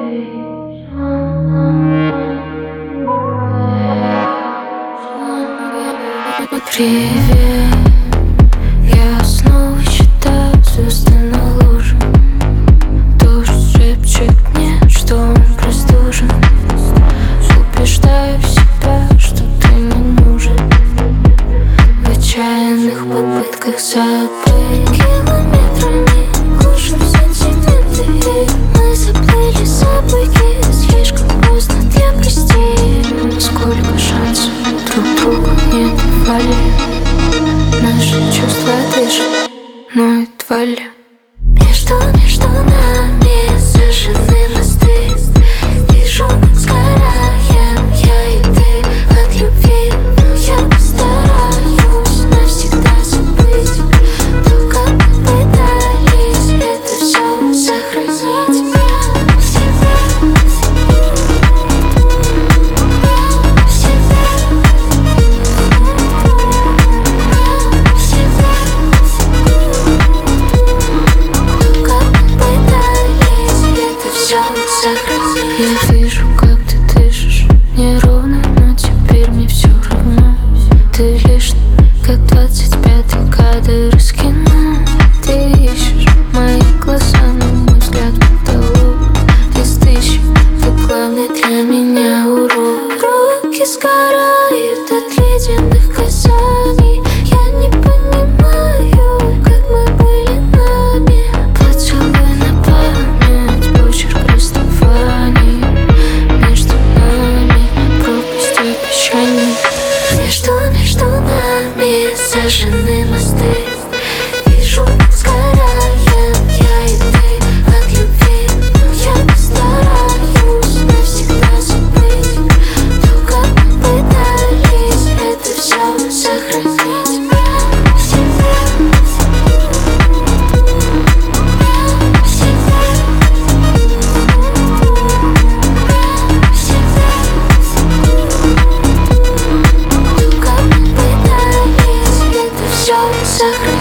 Привет, я снова считаю звезды на луже. Дождь шепчет мне, что он простужен. Убеждаю себя, что ты не нужен. В отчаянных попытках забыть километрами глушим сантименты. Мы заплыли за буйки, слишком поздно для прости. Сколько шансов друг другу не давали. Наши чувства дышат, но едва ли. Между нами сожжены мосты. Вижу, как сгораем я и ты от любви. Но я постараюсь навсегда забыть. Только попытались это все сохранить. Я вижу, как ты дышишь неровно, но теперь мне все равно. Ты лишь как 25-й кадр из кино. Ты ищешь мои глаза, но мой взгляд потолок. Из тысячи ты главный для меня урок. Руки сгорают от ледяных касаний. Я не понимаю, как мы были нами. Поцелуй на память, почерк расставаний. Между нами пропасть обещаний. Между нами сожжены мосты. Вижу, как сгораем я и ты от любви. Но я постараюсь навсегда забыть. Только попытались это все сохранить. Сохранить.